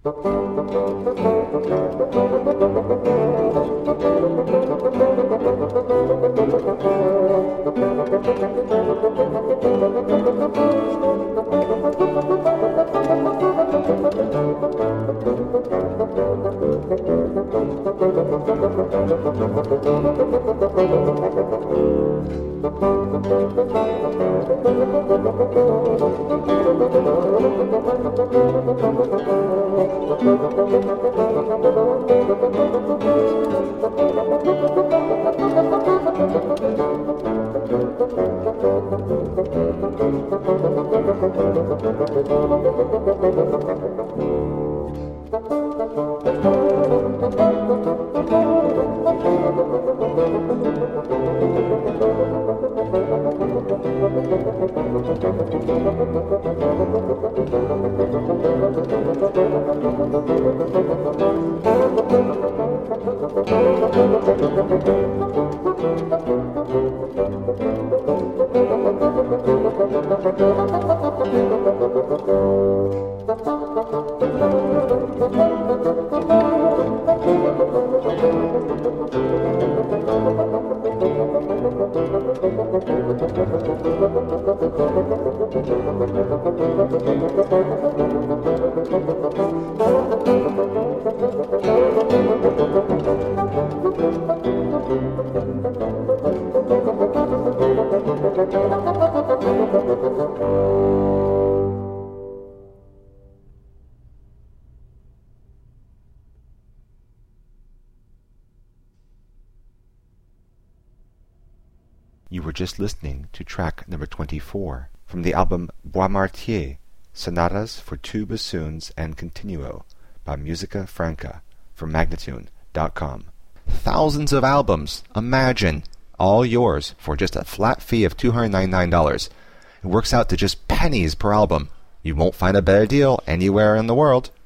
You were just listening to track number 24 from the album Boismartier, Sonatas for Two Bassoons and Continuo by Musica Franca from Magnatune.com. Thousands of albums, imagine, all yours for just a flat fee of $299. It works out to just pennies per album. You won't find a better deal anywhere in the world.